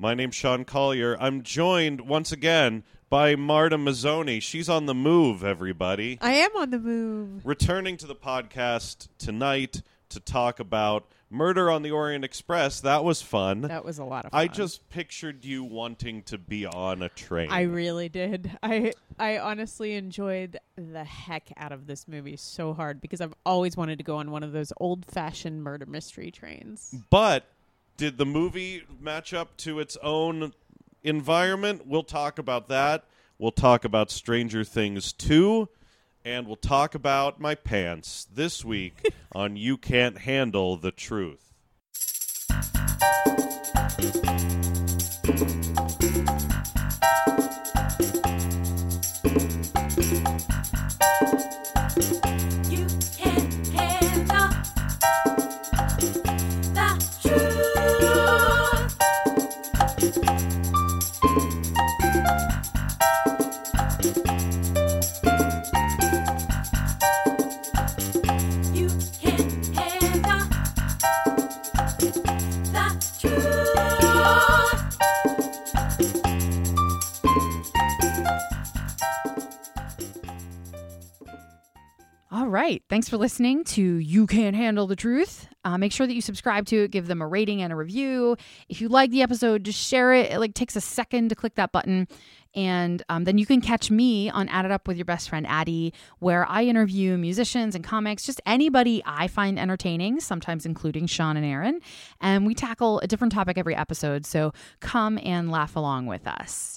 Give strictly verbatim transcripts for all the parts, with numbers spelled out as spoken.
My name's Sean Collier. I'm joined once again by Marta Mazzoni. She's on the move, everybody. I am on the move. Returning to the podcast tonight to talk about Murder on the Orient Express. That was fun. That was a lot of fun. I just pictured you wanting to be on a train. I really did. I I honestly enjoyed the heck out of this movie so hard because I've always wanted to go on one of those old-fashioned murder mystery trains. But did the movie match up to its own environment? We'll talk about that. We'll talk about Stranger Things two. And we'll talk about my pants this week on You Can't Handle the Truth. You can't handle the truth. You can't handle the truth. All right. Thanks for listening to You Can't Handle the Truth. Uh, make sure that you subscribe to it, give them a rating and a review. If you like the episode, just share it. It like takes a second to click that button. And um, then you can catch me on Add It Up with Your Best Friend Addie, where I interview musicians and comics, just anybody I find entertaining, sometimes including Sean and Aaron. And we tackle a different topic every episode. So come and laugh along with us.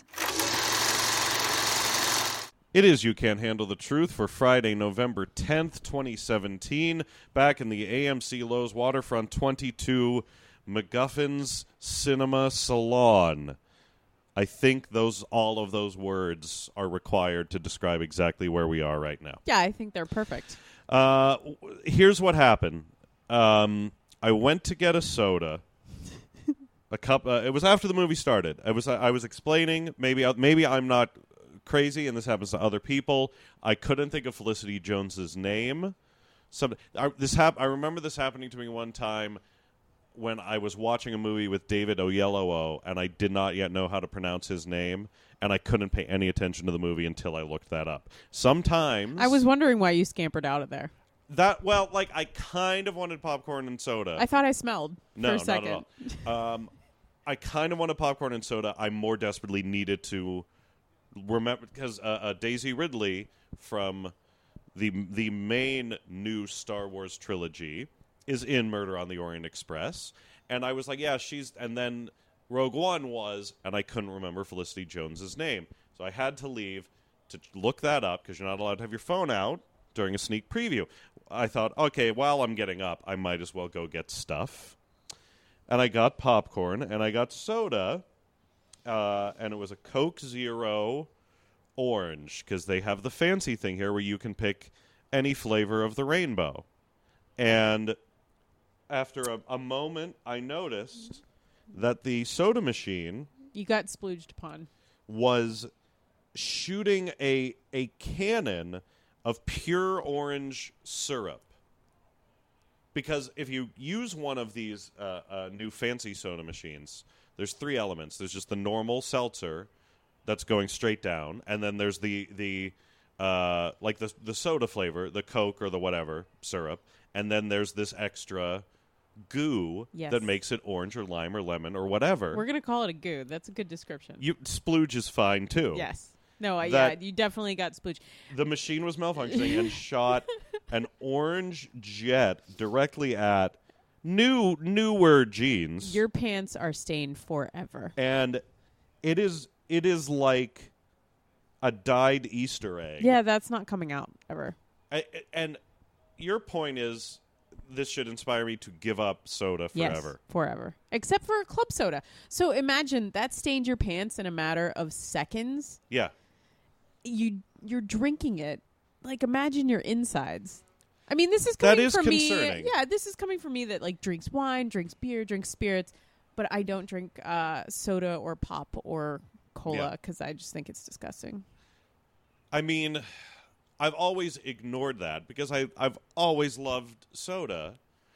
It is You Can't Handle the Truth for Friday, November tenth, twenty seventeen, back in the A M C Lowe's Waterfront twenty-two MacGuffin's Cinema Salon. I think those all of those words are required to describe exactly where we are right now. Yeah, I think they're perfect. Uh, w- here's what happened. Um, I went to get a soda. A cup. Uh, it was after the movie started. I was. I was explaining. Maybe. Maybe I'm not crazy, and this happens to other people. I couldn't think of Felicity Jones's name. Some. I, this hap- I remember this happening to me one time when I was watching a movie with David Oyelowo, and I did not yet know how to pronounce his name, and I couldn't pay any attention to the movie until I looked that up. Sometimes I was wondering why you scampered out of there. that well, like I kind of wanted popcorn and soda. I thought I smelled no, for a second. not at all. Um, I kind of wanted popcorn and soda. I more desperately needed to remember because uh, uh, Daisy Ridley from the the main new Star Wars trilogy is in Murder on the Orient Express, and I was like, yeah, she's. And then Rogue One was, and I couldn't remember Felicity Jones's name, so I had to leave to look that up because you're not allowed to have your phone out during a sneak preview. I thought, okay, while I'm getting up, I might as well go get stuff. And I got popcorn, and I got soda, uh, and it was a Coke Zero Orange, because they have the fancy thing here where you can pick any flavor of the rainbow. And after a, a moment, I noticed that the soda machine You got splooged upon. was shooting a a cannon of pure orange syrup. Because if you use one of these uh, uh, new fancy soda machines, there's three elements. There's just the normal seltzer that's going straight down, and then there's the the uh, like the the soda flavor, the Coke or the whatever syrup, and then there's this extra goo Yes. that makes it orange or lime or lemon or whatever. We're going to call it a goo. That's a good description. You splooge is fine too. Yes. No, I, That- yeah, you definitely got splooged. The machine was malfunctioning and shot an orange jet directly at new newer jeans. Your pants are stained forever. and it is it is like a dyed Easter egg. Yeah, that's not coming out ever. I, and your point is this should inspire me to give up soda forever. Yes, forever. Except for a club soda. So imagine that stained your pants in a matter of seconds. Yeah. You you're drinking it. Like imagine your insides. I mean, this is That coming is from concerning. me. Yeah, this is coming from me that like drinks wine, drinks beer, drinks spirits, but I don't drink uh, soda or pop or cola Yeah. because I just think it's disgusting. I mean, I've always ignored that because I, I've always loved soda.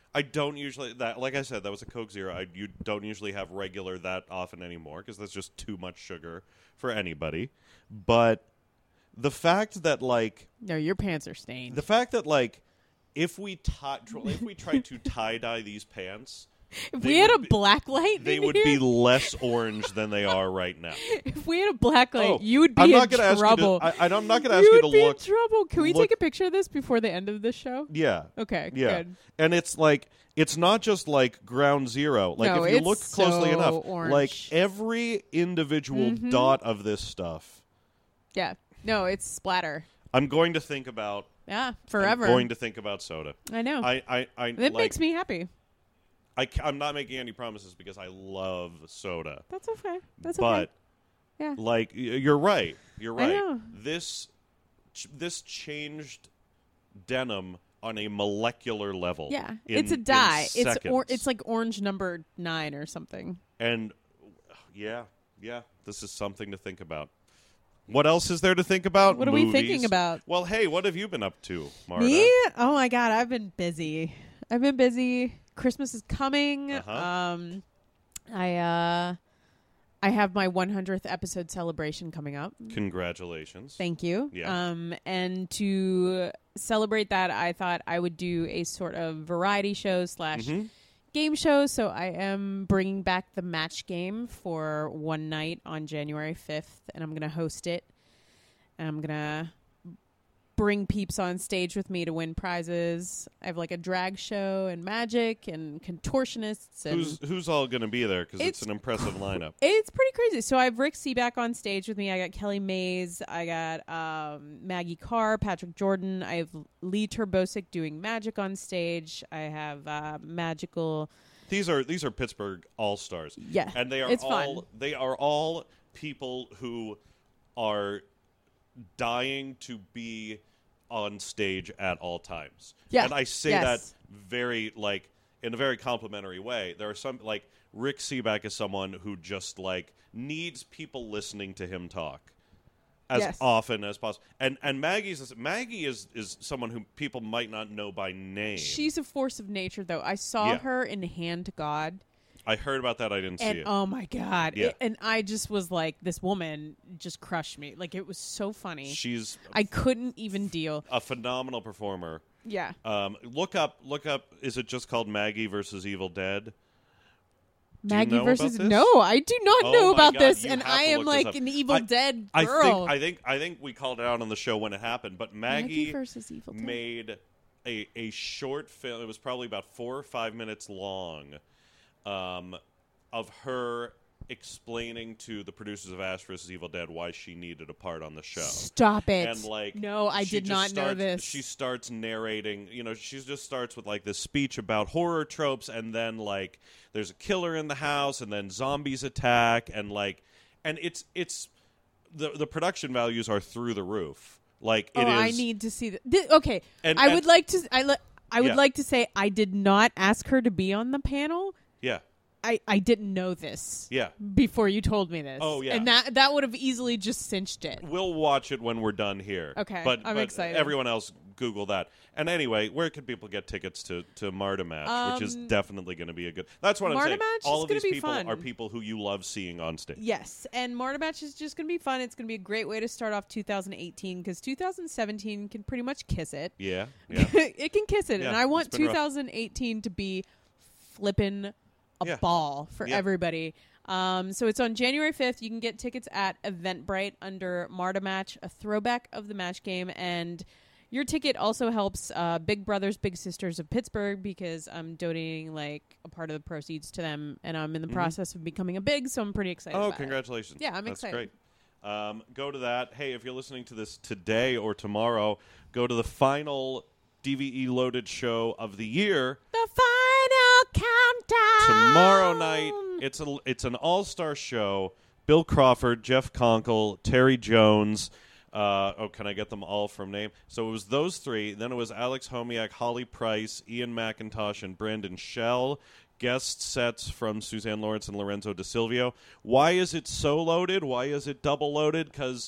I don't usually that. Like I said, that was a Coke Zero. I you don't usually have regular that often anymore because that's just too much sugar for anybody. But the fact that like No, your pants are stained. the fact that like if we tie if we tried to tie dye these pants, if they we had a would be- black light, they in would here, be less orange than they are right now. If we had a black light, Oh, you would be I'm in not gonna trouble. ask you to. I, I'm not going to ask you you, would to be look. in trouble. Can we look- take a picture of this before the end of this show? Yeah. Okay. Yeah. Good. And it's like it's not just like ground zero. Like No, if you it's look closely so enough, orange. like every individual Mhm. dot of this stuff, Yeah. No, it's splatter. I'm going to think about Yeah. Forever. I'm going to think about soda. I know. I I, I that like, makes me happy. I ca- I'm not making any promises because I love soda. That's okay. That's but okay. Yeah. like y- you're right. You're I right. know. This ch- this changed denim on a molecular level. Yeah. in- it's a in dye. It's or, seconds. it's like orange number nine or something. And yeah, yeah, this is something to think about. What else is there to think about? What are we Movies. thinking about? Well, hey, what have you been up to, Marta? Me? Oh my god, I've been busy. I've been busy. Christmas is coming. Uh-huh. Um I uh I have my one hundredth episode celebration coming up. Congratulations. Thank you. Yeah. Um and to celebrate that, I thought I would do a sort of variety show slash Mhm. game show. So I am bringing back the match game for one night on January fifth, and I'm going to host it. And I'm going to bring peeps on stage with me to win prizes. I have like a drag show and magic and contortionists. And Who's who's all going to be there? Because it's, It's an impressive lineup. it's pretty crazy. So I have Rick Seaback on stage with me. I got Kelly Mays. I got um, Maggie Carr, Patrick Jordan. I have Lee Turbosic doing magic on stage. I have uh, magical. These are these are Pittsburgh All Stars. Yeah, and they are it's all fun. they are all people who are dying to be on stage at all times. Yeah, and I say yes. that very like in a very complimentary way. There are some like Rick Seaback is someone who just like needs people listening to him talk as Yes. often as possible. And and Maggie's Maggie is is someone who people might not know by name. She's a force of nature, though. I saw Yeah. her in Hand to God, I heard about that. I didn't and see it. oh my god! Yeah. It- and I just was like, this woman just crushed me. Like it was so funny. She's I couldn't even deal. a phenomenal performer. Yeah. Um, look up, look up. Is it just called Maggie versus Evil Dead? Do you Maggie know versus about this? no, I do not Oh know my about God, this, you and have I to am look like this up. an Evil I- Dead I girl. think, I think, I think we called it out on the show when it happened. But Maggie Maggie versus Evil Dead. made a a short film. It was probably about four or five minutes long, um, of her explaining to the producers of Ash versus Evil Dead why she needed a part on the show. Stop it! And like, no, I she did just not know starts- this. She starts narrating. You know, she just starts with like this speech about horror tropes, and then like there's a killer in the house, and then zombies attack, and like, and it's it's the the production values are through the roof. Like oh, it is. I need to see that. Okay, And- I and- would like to. I le- I would Yeah. like to say I did not ask her to be on the panel. Yeah, I, I didn't know this yeah. before you told me this. Oh, yeah. and that that would have easily just cinched it. We'll watch it when we're done here. Okay, but I'm but excited. Everyone else, Google that. And anyway, where can people get tickets to to Marta Match, which is Um, definitely going to be a good. That's what Marta I'm saying. Match All is of gonna these be people fun. are people who you love seeing on stage. Yes, and Marta Match is just going to be fun. It's going to be a great way to start off two thousand eighteen because two thousand seventeen can pretty much kiss it. Yeah, yeah. It can kiss it, Yeah, and I want it's been rough. two thousand eighteen to be flippin' a Yeah. ball for Yeah. everybody. Um, so it's on January fifth. You can get tickets at Eventbrite under Marta Match, a throwback of the match game, and your ticket also helps uh, Big Brothers Big Sisters of Pittsburgh because I'm donating like a part of the proceeds to them, and I'm in the Mhm. process of becoming a big, so I'm pretty excited. Oh, about it. congratulations. Yeah, I'm That's excited. great. Um, go to that. Hey, if you're listening to this today or tomorrow, go to the final D V E loaded show of the year. The final countdown Tomorrow night, it's a it's an all-star show. Bill Crawford, Jeff Conkle, Terry Jones. Uh, oh, can I get them all from name? So it was those three. Then it was Alex Homiak, Holly Price, Ian McIntosh, and Brandon Schell. Guest sets from Suzanne Lawrence and Lorenzo De Silvio. Why is it so loaded? Why is it double loaded? Because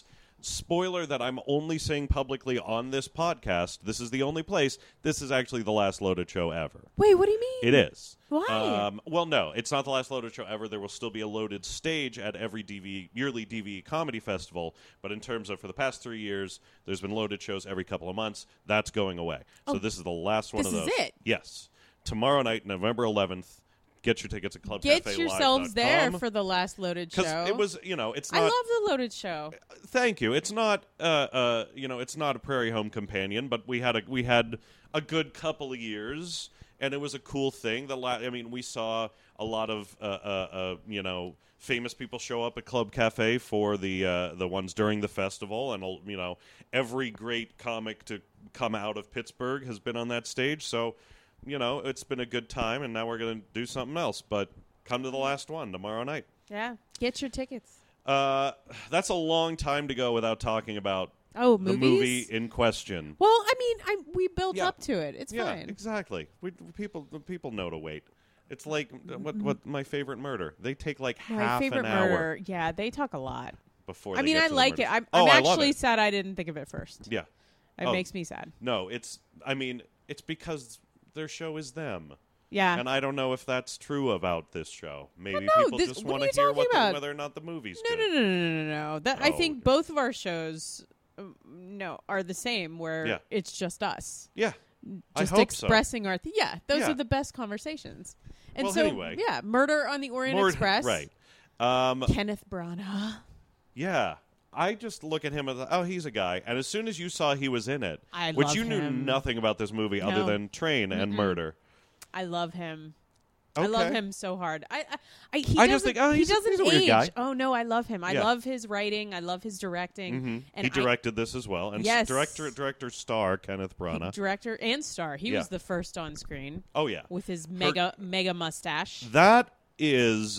spoiler that I'm only saying publicly on this podcast. This is the only place. This is actually the last Loaded show ever. Wait, what do you mean? It is. Why? Um, well, no, it's not the last Loaded show ever. There will still be a Loaded stage at every D V yearly D V E comedy festival. But in terms of for the past three years, there's been Loaded shows every couple of months. That's going away. Oh, so this is the last one this of those. is it? Yes. Tomorrow night, November eleventh. Get your tickets at club Get cafe live yourselves dot there com. for the last Loaded show. Because it was, you know, it's not. I love the Loaded show. Thank you. It's not, uh, uh, you know, it's not a Prairie Home Companion, but we had a we had a good couple of years, and it was a cool thing. The la- I mean, we saw a lot of, uh, uh, uh, you know, famous people show up at Club Cafe for the uh, the ones during the festival, and you know, every great comic to come out of Pittsburgh has been on that stage. So, you know, it's been a good time, and now we're going to do something else. But come to the last one tomorrow night. Yeah. Get your tickets. Uh, that's a long time to go without talking about Oh, the movies? movie in question. Well, I mean, I, we built Yeah. up to it. It's yeah, fine. exactly. We, people people know to wait. It's like uh, what what my favorite murder. They take like My half favorite an hour murder. Yeah, they talk a lot. before. I they mean, get I to the like murder. it. I'm, oh, I'm I love actually it. sad I didn't think of it first. Yeah. It Oh. makes me sad. No, it's. I mean, it's because their show is them. Yeah. And I don't know if that's true about this show. Maybe no, people this- just what want are to you hear talking what the, about? whether or not the movie's no, good. no, no, no, no, no, no. That I Oh, think okay. both of our shows, um, no, are the same. Where Yeah. it's just us, Yeah. I just hope so. expressing our. Th- yeah, those Yeah. are the best conversations. And Well, so, anyway. yeah, Murder on the Orient More- Express. Right. Um, Kenneth Branagh. yeah. I just look at him as, oh, he's a guy. And as soon as you saw he was in it, I which love you knew him. nothing about this movie other No. than Train and Mm-mm. Murder. I love him. Okay. I love him so hard. I, I, I he I doesn't. just think, oh, he he's a- doesn't he's a weird age. guy. Oh no, I love him. I Yeah. love his writing. I love his directing. hmm And He I- directed this as well. And s- Yes. director director star Kenneth Branagh. director and star. He Yeah. was the first on screen Oh, yeah. with his mega mega mustache. That is,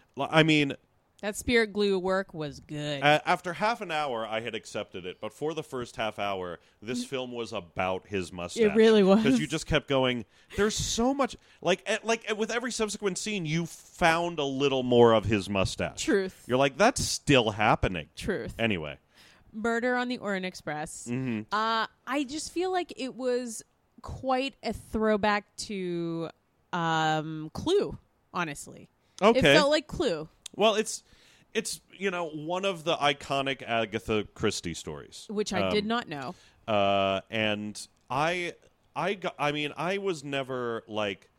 I mean, That spirit glue work was good. a- after half an hour, I had accepted it. But for the first half hour, this film was about his mustache. It really was. Because you just kept going, there's so much. Like, eh, like eh, with every subsequent scene, you found a little more of his mustache. Truth. You're like, that's still happening. Truth. Anyway. Murder on the Orient Express. hmm Uh, I just feel like it was quite a throwback to um, Clue. Honestly, Okay. it felt like Clue, Well, it's it's you know one of the iconic Agatha Christie stories, which I did Um, not know. Uh, and I I got, I mean I was never like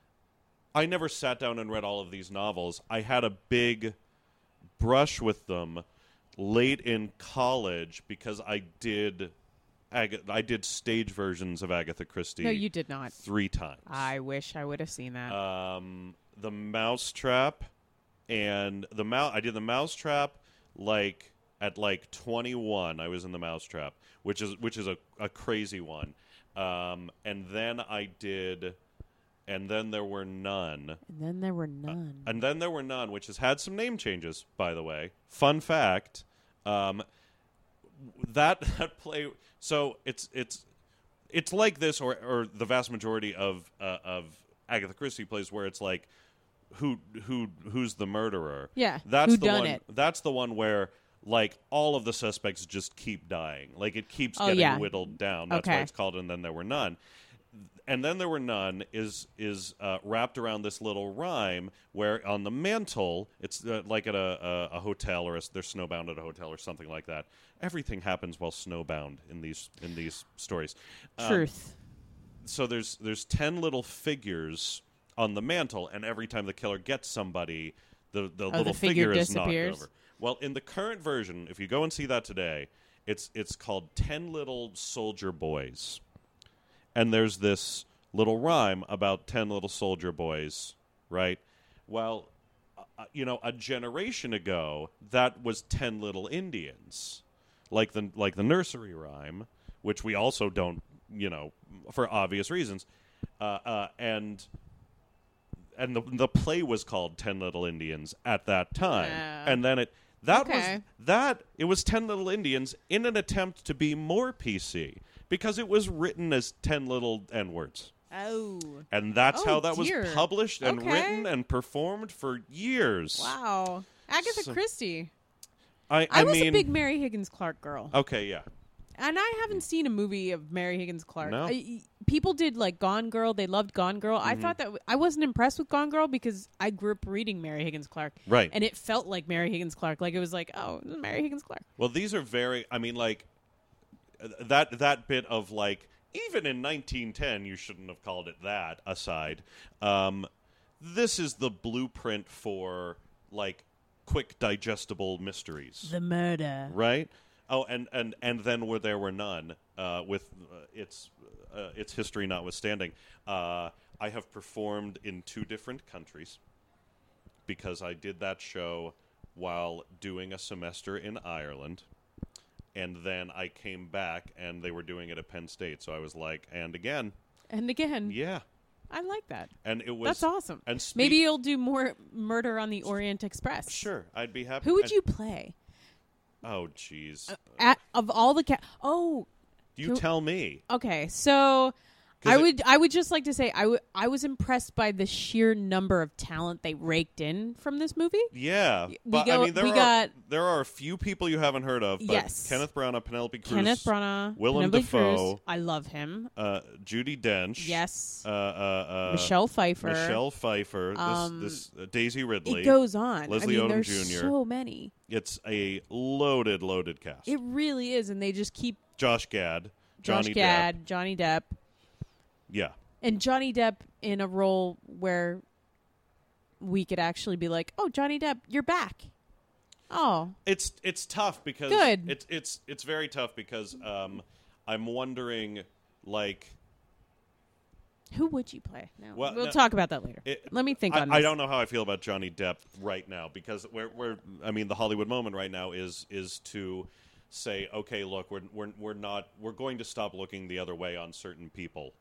I never sat down and read all of these novels. I had a big brush with them late in college because I did Ag- I did stage versions of Agatha Christie No, you did not. three times. I wish I would have seen that. um, the Mousetrap, and the mouse. I did the Mousetrap like at like twenty-one. I was in the Mousetrap, which is which is a, a crazy one. Um, and then I did, and then there were none, and then there were none. and then there were none, which has had some name changes, by the way. Fun fact, um, that that play. So it's it's it's like this, or or the vast majority of uh, of Agatha Christie plays, where it's like who who who's the murderer? Yeah, that's who the done one. it? That's the one where like all of the suspects just keep dying. Like it keeps Oh, getting yeah. whittled down. That's why Okay. it's called. And then there were none. And then there were none is is uh, wrapped around this little rhyme where on the mantle it's uh, like at a, a, a hotel or a, they're snowbound at a hotel or something like that. Everything happens while snowbound in these in these stories. Um, Truth. so there's there's ten little figures on the mantle, and every time the killer gets somebody, the the little the figure is knocked disappears? over. Well, in the current version, if you go and see that today, it's it's called Ten Little Soldier Boys. And there's this little rhyme about ten little soldier boys, right? Well, uh, you know, a generation ago, that was ten little Indians, like the like the nursery rhyme, which we also don't, you know, for obvious reasons, uh, uh, and and the the play was called Ten Little Indians at that time, Yeah. and then it that Okay. was that it was Ten Little Indians in an attempt to be more P C. Because it was written as ten little N-words. Oh. And that's Oh, how that dear. was published and Okay. written and performed for years. Wow. Agatha So- Christie. I, I, I, was mean, a big Mary Higgins Clark girl. okay, yeah. And I haven't seen a movie of Mary Higgins Clark. No? I, people did like Gone Girl. They loved Gone Girl. I Mm-hmm. thought that w- I wasn't impressed with Gone Girl because I grew up reading Mary Higgins Clark. Right. And it felt like Mary Higgins Clark. Like it was like, oh, this is Mary Higgins Clark. Well, these are very. I mean, like uh, that that bit of like even in nineteen ten, you shouldn't have called it that. Aside, um, this is the blueprint for like quick digestible mysteries, The murder. right? Oh, and and and then where there were none, uh, with uh, its uh, its history notwithstanding, uh, I have performed in two different countries because I did that show while doing a semester in Ireland, and then I came back and they were doing it at Penn State, so I was like, and again, And again, yeah, I like that. and it was That's awesome. And spe- Maybe you'll do more Murder on the Orient Express. sure, I'd be happy. Who would and- you play? Oh, jeez, At, of all the cat. Oh, you who- tell me. okay. So 'Cause I it- would I would just like to say I, w- I was impressed by the sheer number of talent they raked in from this movie. Yeah, We but go- I mean, there we are got- there are a few people you haven't heard of. But Yes. Kenneth Branagh, Penelope Cruz, Kenneth Branagh, Willem Penelope Dafoe, Cruz. I love him. uh, Judy Dench, Yes. uh, uh, uh, Michelle Pfeiffer. Michelle Pfeiffer, Um, this, this uh, Daisy Ridley. It goes on. Leslie I mean, Odom there's Junior so many. It's a loaded, loaded cast. It really is, and they just keep Josh Gad, Josh Johnny Gad, Depp, Johnny Depp, yeah, and Johnny Depp in a role where we could actually be like, "Oh, Johnny Depp, you're back." Oh, it's it's tough because Good. It's it's it's very tough because um, I'm wondering like. who would you play? No, Well, we'll no, talk about that later. It- Let me think I, on this. I don't know how I feel about Johnny Depp right now because we're, we're I mean the Hollywood moment right now is is to say, okay, look, we're we're we're not we're going to stop looking the other way on certain people,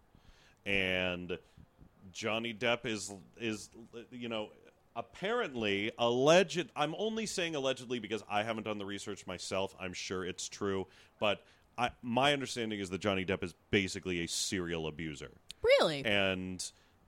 and Johnny Depp is is you know apparently alleged. I'm only saying allegedly because I haven't done the research myself. I'm sure it's true, but I, my understanding is that Johnny Depp is basically a serial abuser. Really? And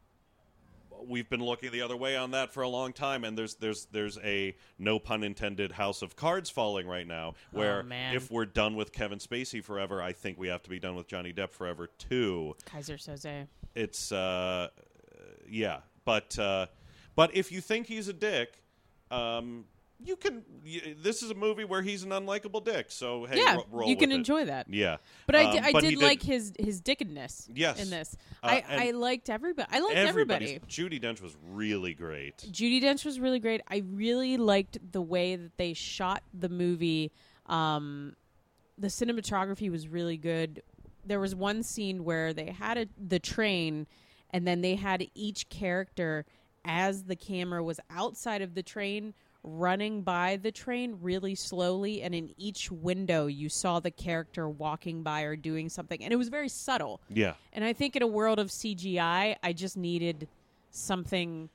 we've been looking the other way on that for a long time, and there's there's there's a no pun intended house of cards falling right now where Oh, man. if we're done with Kevin Spacey forever, I think we have to be done with Johnny Depp forever too. Kaiser Soze. It's uh yeah, but uh but if you think he's a dick, um you can y- this is a movie where he's an unlikable dick, so hey, Yeah, ro- roll you can with it. enjoy that. Yeah. But I, Um, di- I but did, he like his his dickedness. Yes. In this, Uh, I and I liked everybody. I liked Everybody's- everybody. Judi Dench was really great. Judi Dench was really great. I really liked the way that they shot the movie. Um, the cinematography was really good. There was one scene where they had a, the train, and then they had each character as the camera was outside of the train running by the train really slowly, and in each window you saw the character walking by or doing something, and it was very subtle. Yeah. And I think in a world of C G I, I just needed something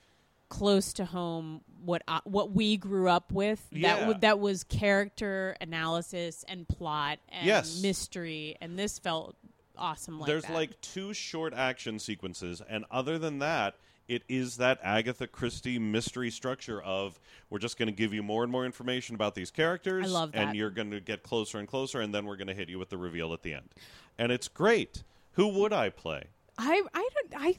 close to home, what I, what we grew up with. Yeah. That w- that was character analysis and plot and Yes. mystery, and this felt awesome. Like There's that. like two short action sequences, and other than that, it is that Agatha Christie mystery structure of we're just going to give you more and more information about these characters, I love that. and you're going to get closer and closer, and then we're going to hit you with the reveal at the end, and it's great. Who would I play? I I don't I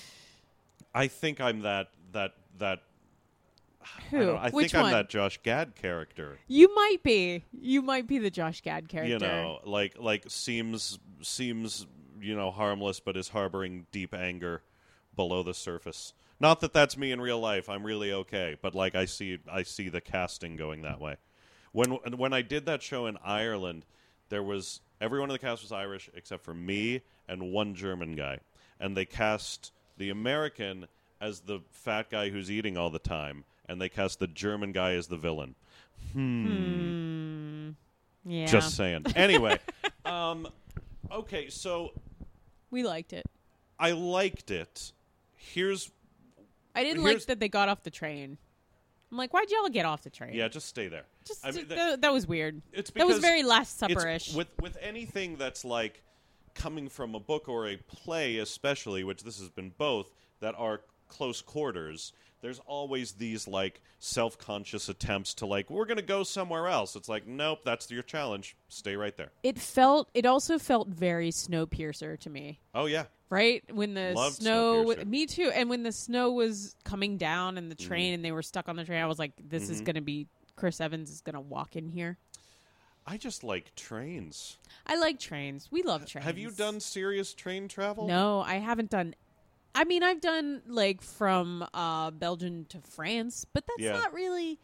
I think I'm that that that. who I, don't know, I which think I'm one? that Josh Gad character. You might be. You might be the Josh Gad character. You know, like like seems seems you know harmless, but is harboring deep anger below the surface. Not that that's me in real life. I'm really okay, but like I see I see the casting going that way. When when I did that show in Ireland, there was everyone in the cast was Irish except for me and one German guy, and they cast the American as the fat guy who's eating all the time, and they cast the German guy as the villain. Hmm. Yeah. Just saying. Anyway, um, okay, so we liked it. I liked it. Here's I didn't Here's- like that they got off the train. I'm like, why'd y'all get off the train? yeah, just stay there. Just I mean, that, that- that was weird. it's that was because very Last it's- Supper-ish. with with anything that's like coming from a book or a play, especially, which this has been both, that are close quarters. there's always these like self-conscious attempts to like we're gonna go somewhere else. It's like nope, that's your challenge. Stay right there. It felt. It also felt very Snowpiercer to me. Oh yeah, Right when the Loved snow, Snowpiercer. me too. And when the snow was coming down and the Mm-hmm. train, and they were stuck on the train, I was like, "This is going to be Chris Evans is going to walk in here." I just like trains. I like trains. We love trains. Have you done serious train travel? No, I haven't done. I mean, I've done like from uh, Belgium to France, but that's Yeah. not really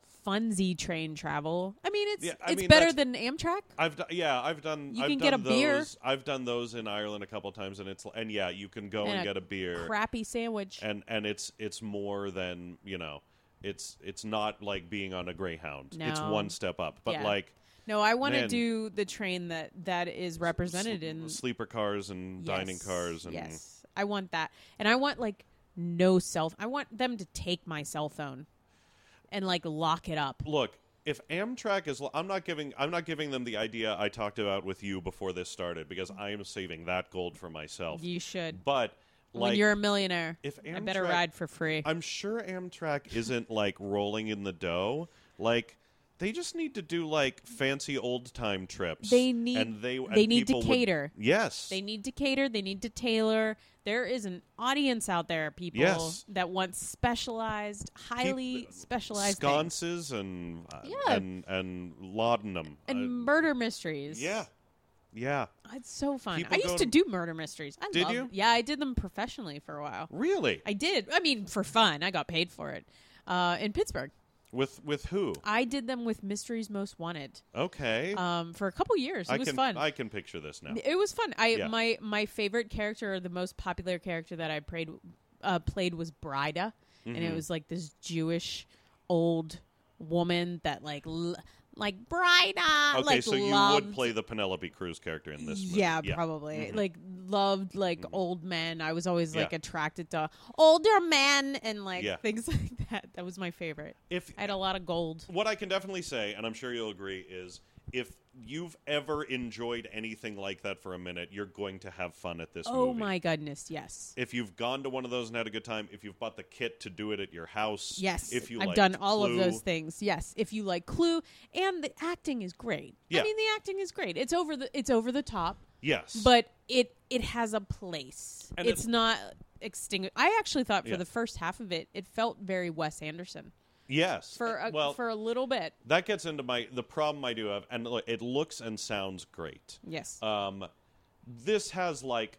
funsy train travel. I mean, it's Yeah, I it's mean, better that's- than Amtrak. I've done, yeah, I've done. You I've can done get a those, beer. I've done those in Ireland a couple times, and it's and yeah, you can go and, And a get a beer, Crappy sandwich. and and it's it's more than you know, it's it's not like being on a Greyhound. It's No. one step up, but Yeah. like No, I want to Man. do the train that that is represented sl- in sleeper cars and dining Yes, cars, and yes, I want that, and I want like no cell. I want them to take my cell phone and like lock it up. look. If Amtrak is, I'm not giving, I'm not giving them the idea I talked about with you before this started because I am saving that gold for myself. You should. But like, when you're a millionaire, if I better Amtrak- ride for free. I'm sure Amtrak isn't like rolling in the dough. Like they just need to do like fancy old time trips. They need- and they they and need to people would- cater. yes, They need to cater. They need to tailor. There is an audience out there, people Yes. that want specialized, highly Keep- specialized things. sconces and uh, Yeah. and and laudanum and Uh, murder mysteries. yeah, yeah. It's so fun. People I go used to to- do murder mysteries. I Did love- you? Yeah, I did them professionally for a while. Really? I did. I mean, for fun. I got paid for it. Uh, in Pittsburgh, With with who? I did them with Mysteries Most Wanted Okay, um, for a couple years. It I was can fun. I can picture this now. It was fun. I Yeah. my my favorite character, or the most popular character that I played uh, played was Brida, and Mm-hmm. it was like this Jewish old woman that like l- like Brida. Okay, like, so you loved, would play the Penelope Cruz character in this movie. Yeah, probably. Mhm. Like loved like old men. I was always like Yeah. attracted to older men and like Yeah. things like that. That was my favorite. If I had a lot of gold. what I can definitely say, and I'm sure you'll agree, is if you've ever enjoyed anything like that for a minute, you're going to have fun at this Oh movie. my goodness, yes. If you've gone to one of those and had a good time, if you've bought the kit to do it at your house, Yes, if you I've liked done all Clue, of those things. Yes, if you like Clue, and the acting is great. Yeah. I mean, the acting is great. It's over the it's over the top, Yes, but it it has a place. And it's it's- not extinguished. I actually thought for Yeah. the first half of it, it felt very Wes Anderson yes, for a, well, for a little bit. that gets into my the problem I do have, and look, it looks and sounds great. Yes, Um, this has like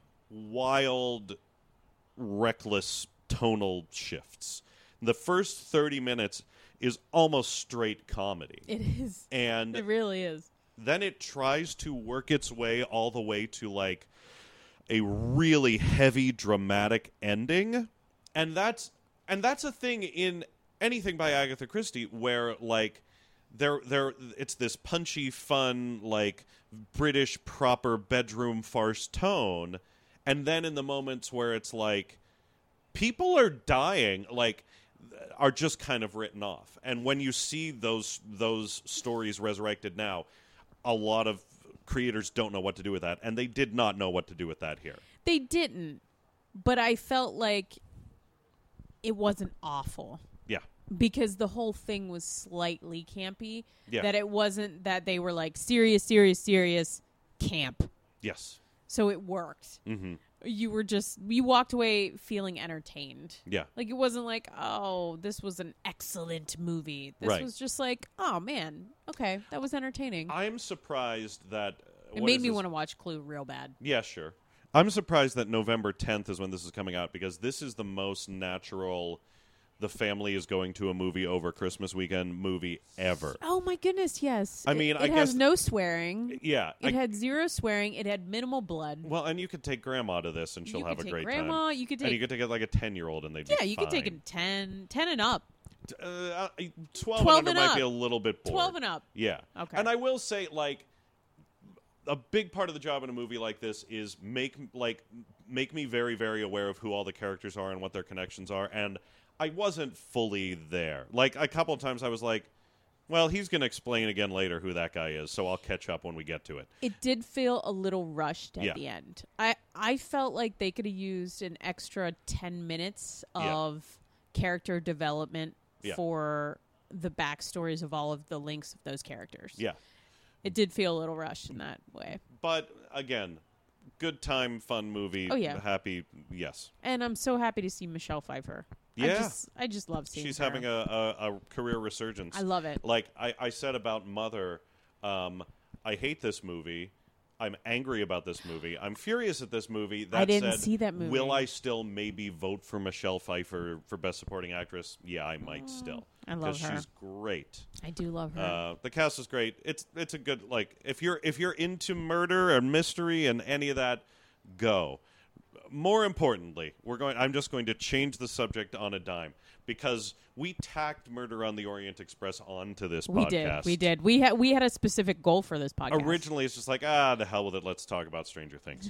wild, reckless tonal shifts. The first thirty minutes is almost straight comedy, it is. and It really is. then it tries to work its way all the way to like a really heavy dramatic ending, and that's and that's a thing in anything by Agatha Christie where like there there it's this punchy fun like British proper bedroom farce tone, and then in the moments where it's like people are dying like are just kind of written off, and when you see those those stories resurrected now, a lot of creators don't know what to do with that, and they did not know what to do with that here. They didn't, but I felt like it wasn't awful. Yeah. Because the whole thing was slightly campy. Yeah. That it wasn't that they were like serious, serious, serious camp. Yes. So it worked. Mm-hmm. You were just, you walked away feeling entertained. Yeah. Like it wasn't like, oh, this was an excellent movie. This Right. was just like, oh man, okay, that was entertaining. I'm surprised that it what made is me this? want to watch Clue real bad. Yeah, sure. I'm surprised that November tenth is when this is coming out, because this is the most natural the family is going to a movie over Christmas weekend movie ever. Oh my goodness, yes. I It- mean, it, I has guess- no swearing. Yeah. It I- had zero swearing. It had minimal blood. well, and you could take grandma to this and she'll you have could a take great grandma. time. You could and you take, could take like a ten-year-old and they'd yeah, be you could take a fine. ten, ten and up. Uh, uh, twelve, twelve and under and might up. be a little bit bored. Twelve and up. Yeah. Okay. And I will say, like, a big part of the job in a movie like this is make like make me very, very aware of who all the characters are and what their connections are. And I wasn't fully there. Like, a couple of times I was like, well, he's going to explain again later who that guy is, so I'll catch up when we get to it. It did feel a little rushed at Yeah. the end. I, I felt like they could have used an extra ten minutes Yeah. of character development Yeah. for the backstories of all of the links of those characters. Yeah. It did feel a little rushed in that way. But again, good time, fun movie. Oh, yeah. Happy, yes. And I'm so happy to see Michelle Pfeiffer. I Yeah. just, I just love seeing She's her. having a, a, a career resurgence. I love it. Like I, I said about Mother, um, I hate this movie. I'm angry about this movie. I'm furious at this movie. That I didn't said, see that movie. Will I still maybe vote for Michelle Pfeiffer for Best Supporting Actress? Yeah, I might still. I love Because her. she's great. I do love her. Uh, the cast is great. It's it's a good like if you're if you're into murder and mystery and any of that, go. More importantly, we're going. I'm just going to change the subject on a dime because we tacked Murder on the Orient Express onto this we podcast. did. We did. We had we had a specific goal for this podcast. Originally, it's just like ah, the hell with it. Let's talk about Stranger Things.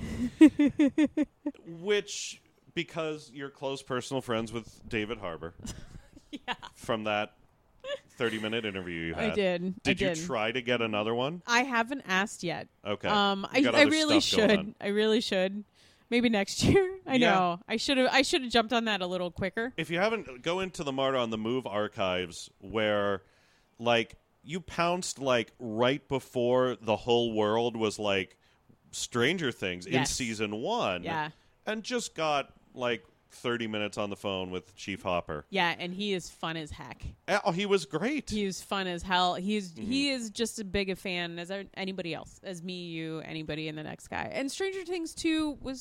Which, because you're close personal friends with David Harbour, yeah, from that thirty-minute interview you had, I did. Did I you did. try to get another one? I haven't asked yet. Okay. Um, I, You got I other really stuff going should. on. I really should. Maybe next year. I Yeah. know. I should have. I should have jumped on that a little quicker. If you haven't, go into the Marta on the Move archives where, like, you pounced, like, right before the whole world was, like, Stranger Things in Yes. season one. Yeah. And just got, like, thirty minutes on the phone with Chief Hopper. Yeah, and he is fun as heck. Oh, he was great. He is fun as hell. He's Mm-hmm. he is just as big a fan as anybody else, as me, you, anybody, and the next guy. And Stranger Things two was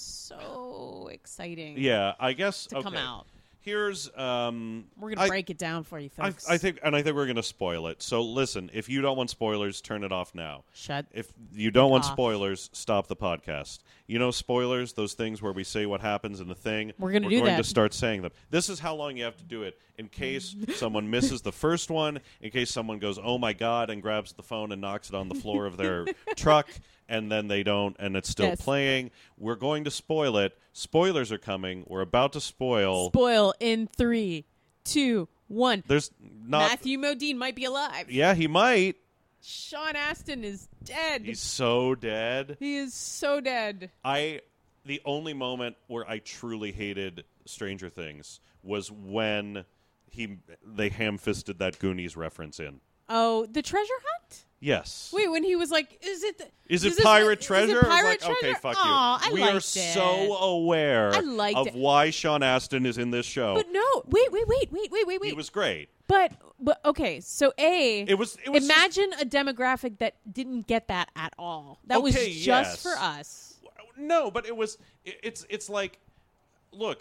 so exciting. yeah, I guess. To okay. come out. Here's. Um, We're gonna I- break it down for you, I, folks. I think, and I think we're going to spoil it. So listen, if you don't want spoilers, turn it off now. Shut. If you don't want off. spoilers, stop the podcast. You know spoilers, those things where we say what happens in the thing. We're gonna do going that. to start saying them. This is how long you have to do it in case someone misses the first one, in case someone goes, oh my God, and grabs the phone and knocks it on the floor of their truck, and then they don't, and it's still Yes. playing. We're going to spoil it. Spoilers are coming. We're about to spoil. Spoil in three, two, one. There's not. Matthew Modine might be alive. Yeah, he might. Sean Astin is dead. He's so dead. he is so dead. I the only moment where I truly hated Stranger Things was when he they ham-fisted that Goonies reference in. Oh, the treasure hunt? Yes. Wait, when he was like, "Is it? The, Is it this- pirate is treasure? it I was pirate like, treasure? okay, fuck Aw, you. I we liked are it. so aware I liked of it. why Sean Astin is in this show. But no, wait, wait, wait, wait, wait, wait, wait. He was great. But but okay, so a It was. It was imagine a demographic that didn't get that at all. That was Okay, just yes. for us. just- no, but it was. It, it's. It's like, look,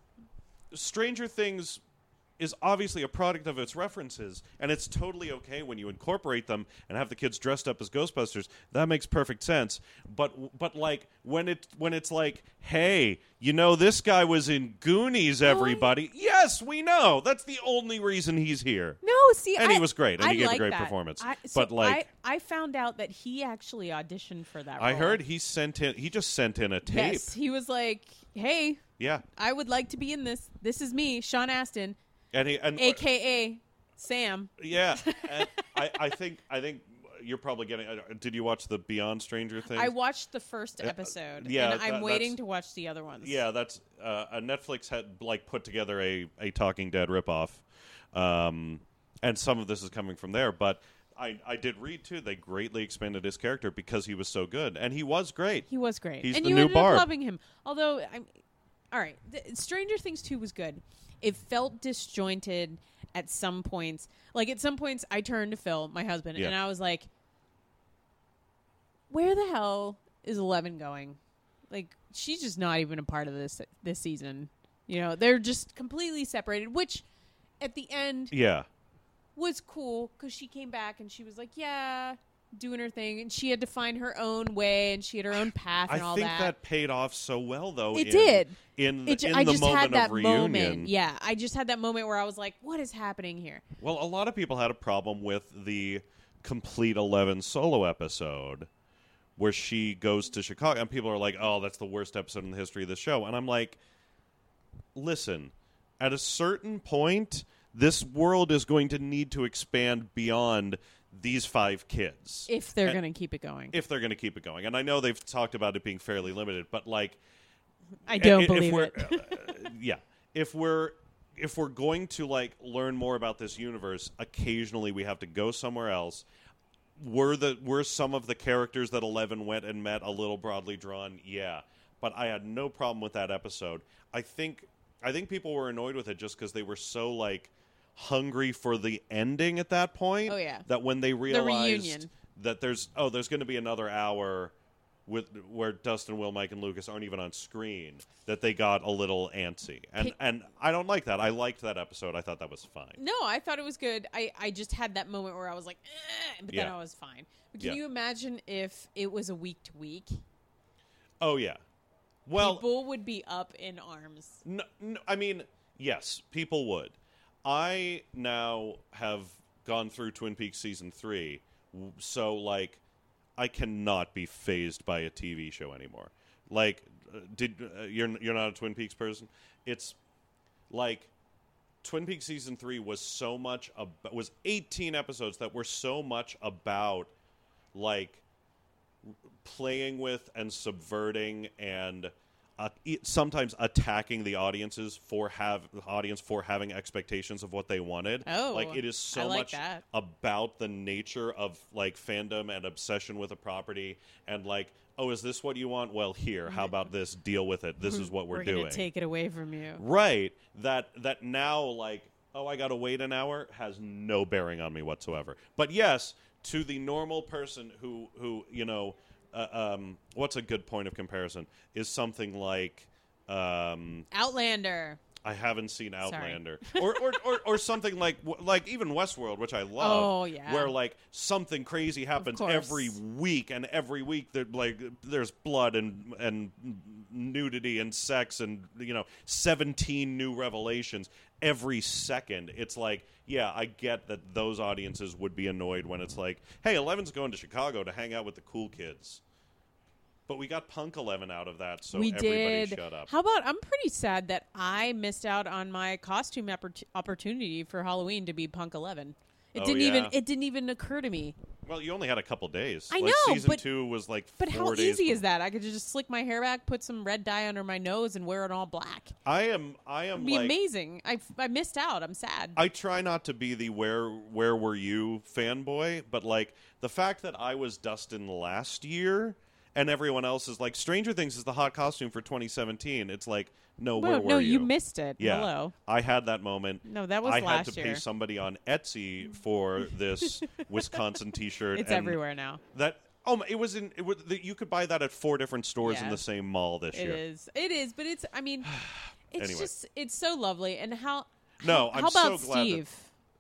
Stranger Things is obviously a product of its references, and it's totally okay when you incorporate them and have the kids dressed up as Ghostbusters. That makes perfect sense. But but like when it when it's like, hey, you know this guy was in Goonies, everybody. Yes, we know. That's the only reason he's here. No, see, And I, he was great, and I he gave a like great that. performance. I, so But, like- I, I found out that he actually auditioned for that. I role. heard he sent in. He just sent in a tape. Yes, he was like, "Hey, Yeah, I would like to be in this. This is me, Sean Astin, and he and A K A Sam." yeah. And I I think I think you're probably getting. uh, Did you watch the Beyond Stranger Things? I watched the first episode, yeah, and I'm that- waiting that's- to watch the other ones. Yeah, that's uh, uh, Netflix had like put together a, a Talking Dead ripoff, um, and some of this is coming from there. But I, I did read too. They greatly expanded his character because he was so good, and he was great. He was great. He's and the you new ended Barb. up loving him. Although, I'm all right. The, Stranger Things two was good. It felt disjointed at some points. Like at some points, I turned to Phil, my husband, Yeah. and I was like, "Where the hell is Eleven going? Like, she's just not even a part of this this season. You know, they're just completely separated." Which, at the end, Yeah, was cool because she came back and she was like, "Yeah." Doing her thing, and she had to find her own way, and she had her own path, I and all think that. that paid off so well, though. It in, did. in, It ju- in I the just moment had that of reunion. moment. Yeah, I just had that moment where I was like, "What is happening here?" Well, a lot of people had a problem with the complete Eleven solo episode where she goes to Chicago, and people are like, "Oh, that's the worst episode in the history of the show." And I'm like, listen, at a certain point, this world is going to need to expand beyond these five kids If they're And- going to keep it going, if they're going to keep it going. And I know they've talked about it being fairly limited, but like, I don't if believe we're, it. uh, yeah, if we're if we're going to like learn more about this universe, occasionally we have to go somewhere else. Were the were some of the characters that Eleven went and met a little broadly drawn? Yeah, but I had no problem with that episode. I think I think people were annoyed with it just because they were so like hungry for the ending at that point. Oh, yeah. That when they realized reunion. that there's oh there's going to be another hour with where Dustin, Will, Mike, and Lucas aren't even on screen, that they got a little antsy, and Pick- and I don't like that. I liked that episode. I thought that was fine. No, I thought it was good. I, I just had that moment where I was like, eh, but then Yeah. I was fine. But can Yeah. you imagine if it was a week to week? Oh yeah, well, People would be up in arms. no, no, I mean yes, people would. I now have gone through Twin Peaks season three, w- so like I cannot be phased by a T V show anymore. Like, uh, did uh, you're you're not a Twin Peaks person? It's like Twin Peaks season three was so much ab- was eighteen episodes that were so much about like playing with and subverting and uh, e- sometimes attacking the audiences for have the audience for having expectations of what they wanted. Oh, like it is so I like much that. about the nature of like fandom and obsession with a property, and like, oh, is this what you want? Well, here, how about this? Deal with it. This is what we're, We're doing. gonna take it away from you. Right. That that now like, oh, I got to wait an hour has no bearing on me whatsoever. But yes, to the normal person who who, you know, uh, um, what's a good point of comparison is something like um, Outlander. I haven't seen Sorry. Outlander, or, or, or or something like like even Westworld, which I love. Oh, yeah. Where like something crazy happens course. every week, and every week there like there's blood and and nudity and sex and you know seventeen new revelations every second. It's like, yeah, I get that those audiences would be annoyed when it's like, hey, Eleven's going to Chicago to hang out with the cool kids. But we got Punk Eleven out of that, so we everybody did. shut up. How about? I'm pretty sad that I missed out on my costume oppor- opportunity for Halloween to be Punk Eleven. It Oh, didn't yeah? even. It didn't even occur to me. Well, you only had a couple days. I like, know, season but- two was like But four how days easy before. is that? I could just slick my hair back, put some red dye under my nose, and wear it all black. I am. I am It'd be like. amazing. I I missed out. I'm sad. I try not to be the where where were you fanboy, but like the fact that I was Dustin last year and everyone else is like Stranger Things is the hot costume for twenty seventeen. It's like no, Well, where were no, you? you missed it. Yeah, Hello. I had that moment. No, that was I last had to year. pay somebody on Etsy for this Wisconsin T-shirt. It's and everywhere now. That oh, my- it was in. It was, you could buy that at four different stores in Yeah. the same mall this It year. is. It is. But it's. I mean, it's Anyway. just. It's so lovely. And how? No, how, I'm how about so glad that- Steve?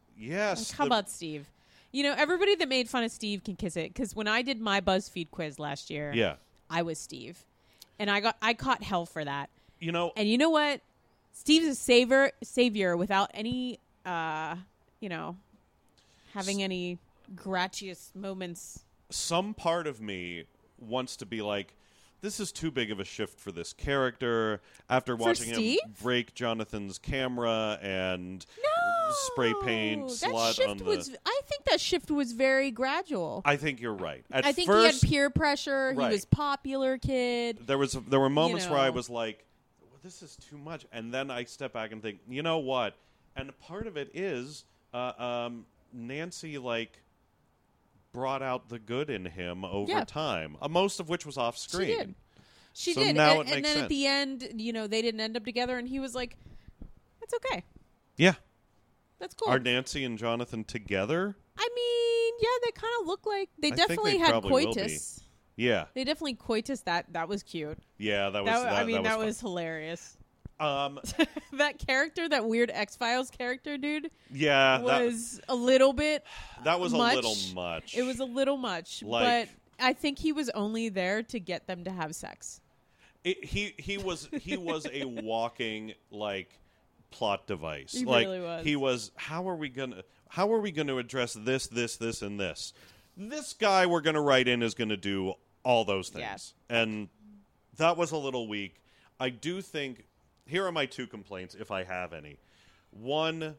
Yes. Like, how the- about Steve? You know, everybody that made fun of Steve can kiss it. Because when I did my BuzzFeed quiz last year, Yeah. I was Steve, and I got I caught hell for that. You know. And you know what? Steve's a savior, savior without any, uh, you know, having any gratuitous moments. Some part of me wants to be like, this is too big of a shift for this character. After watching Steve? him break Jonathan's camera and spray paint that slut shift on the. was. I think that shift was very gradual. I think you're right. At I think first, he had peer pressure. Right. He was popular kid. there was there were moments where I know. was like, well, this is too much, and then I step back and think, you know what? And part of it is uh, um, Nancy like brought out the good in him over Yeah. time, uh, most of which was off screen. She did. She So did. now and it and makes then at the sense. end, you know, they didn't end up together, and he was like, "That's okay. Yeah. That's cool." Are Nancy and Jonathan together? I mean, yeah, they kind of look like they I think definitely they had probably will be. coitus. Yeah. They definitely coitus. That that was cute. Yeah, that was That, that, I mean, that fun. was hilarious. Um, That character, that weird X Files character, dude, yeah, that, was a little bit. that was much. a little much. It was a little much, Like- but I think he was only there to get them to have sex. It, he he was he was a walking like plot device. He like really was. he was. How are we gonna How are we going to address this, this, this, and this? This guy we're going to write in is going to do all those things, Yes. and that was a little weak. I do think. Here are my two complaints, if I have any. One,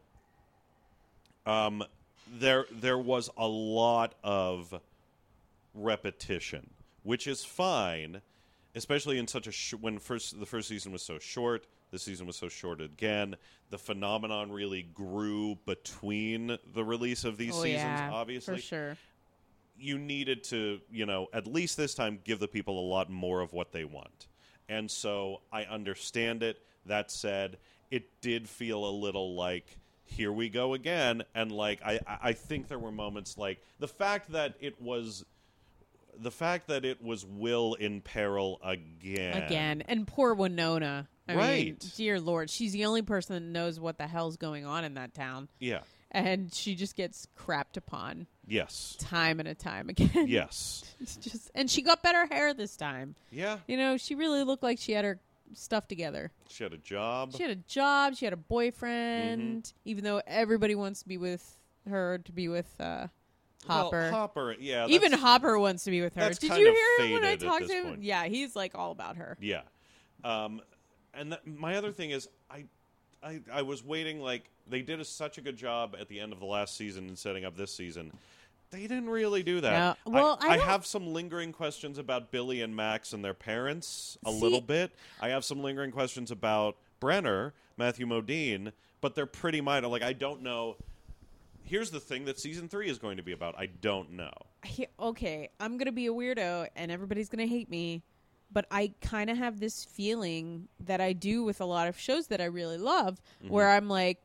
um, there there was a lot of repetition, which is fine, especially in such a sh- when first the first season was so short. the season was so short again. The phenomenon really grew between the release of these oh, seasons, yeah, obviously. for sure. You needed to, you know, at least this time, give the people a lot more of what they want. And so I understand it. That said, it did feel a little like, here we go again. And, like, I, I think there were moments like the fact that it was... The fact that it was Will in peril again. Again. And poor Winona. I Right. mean, dear Lord. She's the only person that knows what the hell's going on in that town. Yeah. And she just gets crapped upon Yes. time and a time again. Yes. It's just, and she got better hair this time. Yeah. You know, she really looked like she had her stuff together. She had a job. She had a job. She had a boyfriend. Mm-hmm. Even though everybody wants to be with her, to be with uh, Hopper. Well, Hopper, yeah. Even that's- Hopper wants to be with her. that's Did kind you of hear him when I faded at talked to this him? point. Yeah, he's like all about her. Yeah. Um, and th- my other thing is, I, I, I was waiting. Like they did a, such a good job at the end of the last season in setting up this season. They didn't really do that. No. Well, I I, don't- have some lingering questions about Billy and Max and their parents a See- little bit. I have some lingering questions about Brenner, Matthew Modine, but they're pretty minor. Like I don't know. Here's the thing that season three is going to be about. I don't know. He- okay, I'm going to be a weirdo and everybody's going to hate me, but I kind of have this feeling that I do with a lot of shows that I really love Mm-hmm. where I'm like,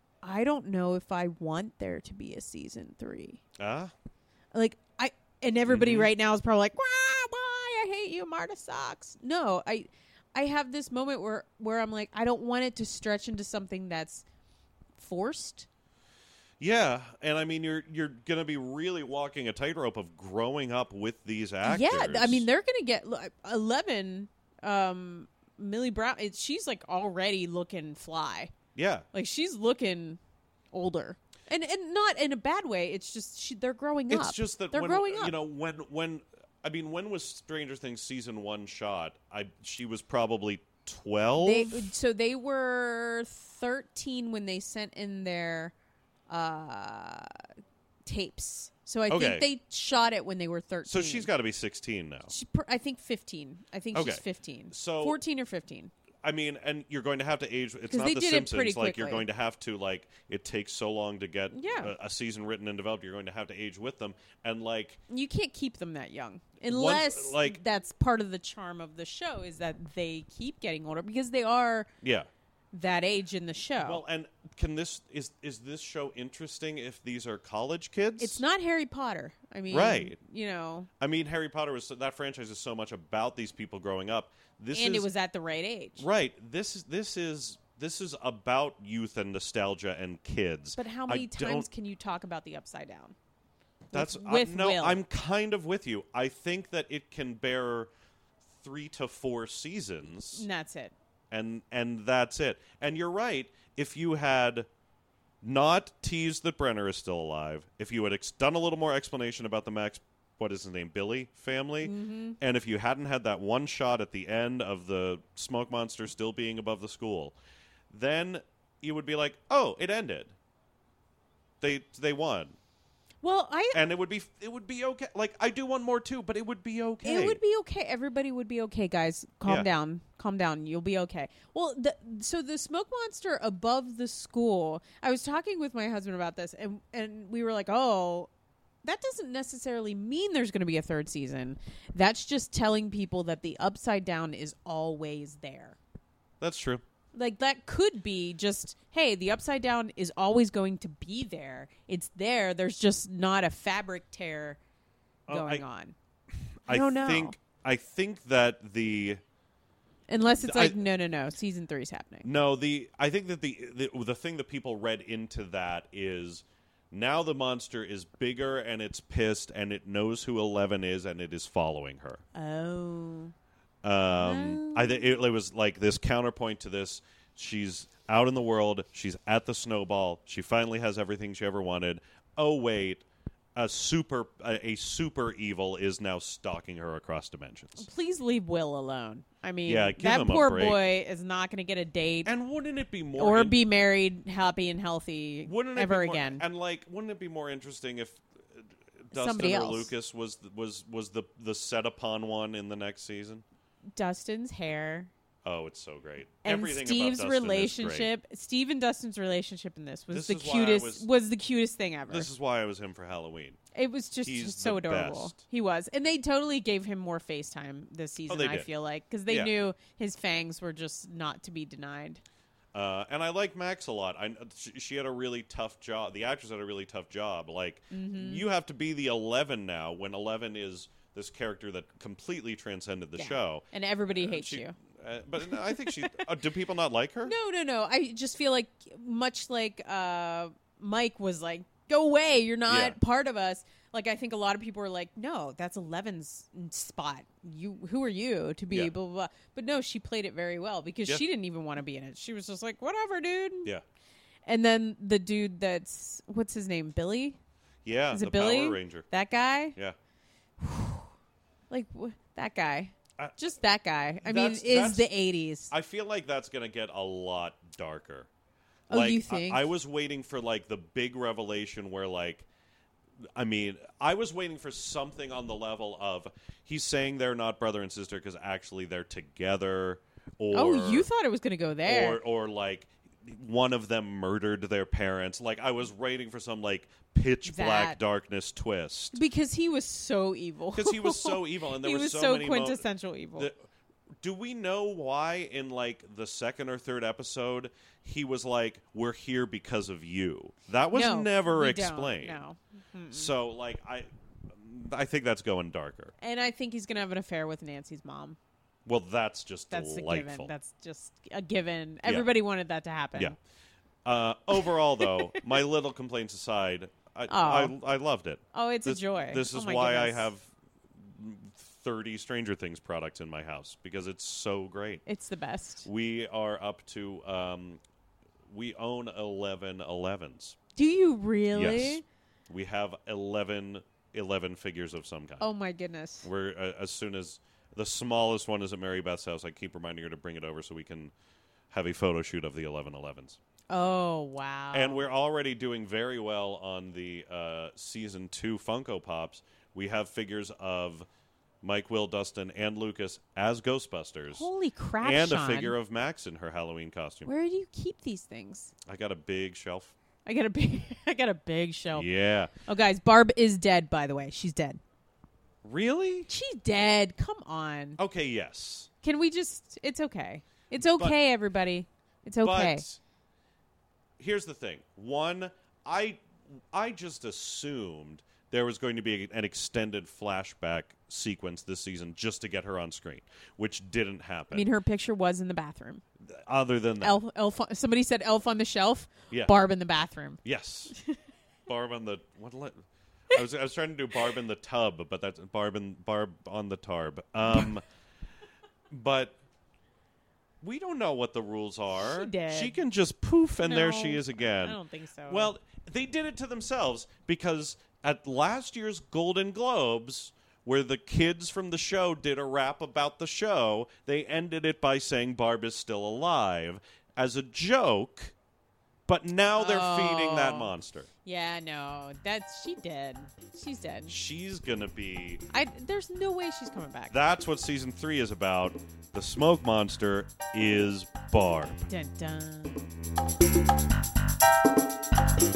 I don't know if I want there to be a season three. Ah, Like, I, and everybody Mhm. right now is probably like, why, why, I hate you, Marta sucks. No, I, I have this moment where, where I'm like, I don't want it to stretch into something that's forced. yeah, and I mean you're you're gonna be really walking a tightrope of growing up with these actors. Yeah, I mean they're gonna get look, eleven. Um, Millie Brown, it, she's like already looking fly. yeah, Like she's looking older, and and not in a bad way. It's just she, they're growing up. it's just that they're when, growing up. You know, when when I mean, when was Stranger Things season one shot? I she was probably twelve. They, so they were thirteen when they sent in their uh, tapes. So I Okay. think they shot it when they were thirteen. So she's got to be sixteen now. She, pr- I think fifteen. I think Okay. she's fifteen. So- fourteen or fifteen. I mean, and you're going to have to age. It's 'Cause not they The did it Simpsons. pretty Like you're quickly. going to have to like. It takes so long to get Yeah. a, a season written and developed. You're going to have to age with them, and like You can't keep them that young unless like- that's part of the charm of the show is that they keep getting older because they are yeah. that age in the show. Well, and can this is is this show interesting if these are college kids? it's not Harry Potter. I mean, Right. You know, I mean, Harry Potter was that franchise is so much about these people growing up. This and is it was at the right age. right. This is this is this is about youth and nostalgia and kids. But how I many don't- times can you talk about the Upside Down? That's with, uh, with no. Will? I'm kind of with you. I think that it can bear three to four seasons, And that's it. and and that's it. And you're right. If you had not teased that Brenner is still alive, if you had ex- done a little more explanation about the Max, what is his name, Billy family, Mm-hmm. and if you hadn't had that one shot at the end of the smoke monster still being above the school, then you would be like, oh, it ended. They they won. Well, I And it would be it would be okay. Like I do one more too, but it would be okay. It would be okay. Everybody would be okay, guys. Calm Yeah. down. Calm down. You'll be okay. Well, the, so the smoke monster above the school. I was talking with my husband about this, and and we were like, "Oh, that doesn't necessarily mean there's going to be a third season. That's just telling people that the upside down is always there." That's true. Like that could be just, hey, the upside down is always going to be there. It's there. There's just not a fabric tear Oh, going I- on. I, don't know. think I think that the Unless it's I- like, no, no, no, season three's happening. no the I think that the, the the thing that people read into that is now the monster is bigger and it's pissed and it knows who Eleven is and it is following her. Oh. Um, I think it, it was like this counterpoint to this. She's out in the world. She's at the snowball. She finally has everything she ever wanted. Oh wait, a super a, a super evil is now stalking her across dimensions. Please leave Will alone. I mean, Yeah, give that him a poor break. boy is not going to get a date And wouldn't it be more or in- be married happy and healthy wouldn't it ever be more, again. And like, wouldn't it be more interesting if uh, Dustin Somebody or else. Lucas was was was the the set upon one in the next season? Dustin's hair Oh, it's so great. And Everything Steve's about Dustin relationship, Steve and Dustin's relationship in this was This the is why I cutest. was- Was, the cutest thing ever. Is great. This is why I was him for Halloween. It was just He's so the adorable. best. He was, and they totally gave him more FaceTime this season. they I did. feel like because they Yeah. knew his fangs were just not to be denied. Uh, and I like Max a lot. I, she, she had a really tough job. The actress had a really tough job. Like, Mm-hmm. you have to be the Eleven now, when Eleven is this character that completely transcended the Yeah. show. And everybody Uh, hates she- you. Uh, but no, I think she. Uh, do people not like her? No, no, no. I just feel like much like uh, Mike was like, "Go away, you're not Yeah. part of us." Like I think a lot of people are like, "No, that's Eleven's spot. You, who are you to be Yeah. blah blah blah?" But no, she played it very well because Yeah. she didn't even want to be in it. She was just like, "Whatever, dude." Yeah. And then the dude that's what's his name, Billy? Yeah. Is the it Billy? Power Ranger. That guy? Yeah. Like wh- that guy? I- Just that guy. I mean, That's- is that's- the eighties? I feel like that's going to get a lot darker. Oh, like, you I- think? I, was waiting for like the big revelation where like I mean, I was waiting for something on the level of he's saying they're not brother and sister because actually they're together, or Oh, you thought it was going to go there? or or like one of them murdered their parents. Like I was waiting for some like pitch black That- darkness twist Because he was so evil. because he was so evil, and there he were was so, so many mo- quintessential evil. the- do we know why in like the second or third episode he was like, "We're here because of you"? That was no, never we don't, explained. No. Mm-mm. So like I, I think that's going darker. And I think he's going to have an affair with Nancy's mom. Well, that's just That's a delightful. given. That's just a given. Everybody wanted that to happen. Yeah. Uh, overall, though, my little complaints aside, I, Oh. I I loved it. Oh, it's This, a joy. this Oh is my why I goodness. have thirty Stranger Things products in my house because it's so great. It's the best. We are up to um, we own eleven elevens. Do you really? Yes, we have eleven, eleven figures of some kind. Oh my goodness. We're uh, as soon as the smallest one is at Mary Beth's house, I keep reminding her to bring it over so we can have a photo shoot of the eleven elevens. Oh wow. And we're already doing very well on the uh, season two Funko Pops. We have figures of Mike, Will, Dustin, and Lucas as Ghostbusters, Holy crap, and Sean. a figure of Max in her Halloween costume. Where do you keep these things? I got a big shelf. I got a big I got a big shelf. Yeah, Oh guys, Barb is dead by the way. She's dead. really? She's dead. Come on. Okay, yes. Can we just it's okay. It's okay, everybody. It's okay. But here's the thing. One, I I just assumed there was going to be an extended flashback sequence this season just to get her on screen, which didn't happen. I mean her picture was in the bathroom. Other than that, Elf elf somebody said elf on the shelf. Yeah. Barb in the bathroom. yes, Barb on the what? le- I was I was trying to do Barb in the tub, but that's Barb in, Barb on the tarb. Um, but we don't know what the rules are. She did. She can just poof, and there No, she is again. I don't think so. Well, they did it to themselves because at last year's Golden Globes, where the kids from the show did a rap about the show, they ended it by saying Barb is still alive as a joke, but now they're feeding that Oh. monster. yeah, no. That's she dead. She's dead. She's going to be... I there's no way she's coming back. That's what season three is about. The smoke monster is Barb. Dun, dun.